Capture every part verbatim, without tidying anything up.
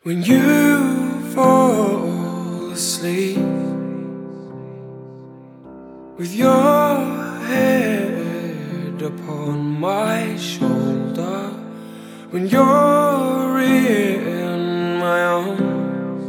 When you fall asleep with your head upon my shoulder, when you're in my arms,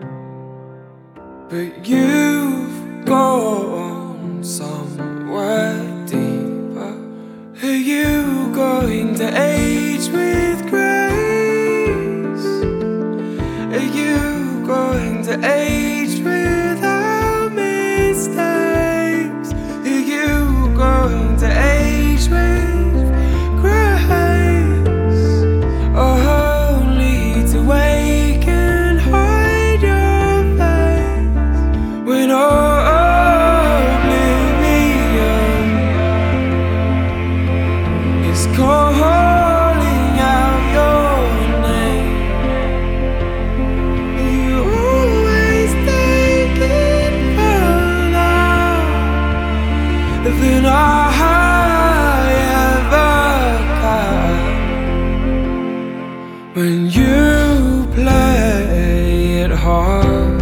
but you've gone somewhere deeper. Are you going to age with grace? Are you going to age without mistakes? Are you going to age with grace? Or only to wake and hide your face when oblivion is calling out your name? You always take it further than I ever can. When you play it hard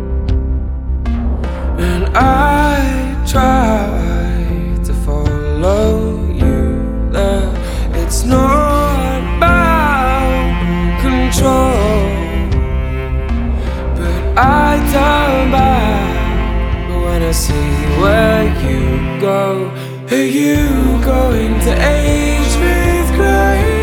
and I try to follow you there, it's not about control, but I turn back when I see where you go. Are you going to age with grace?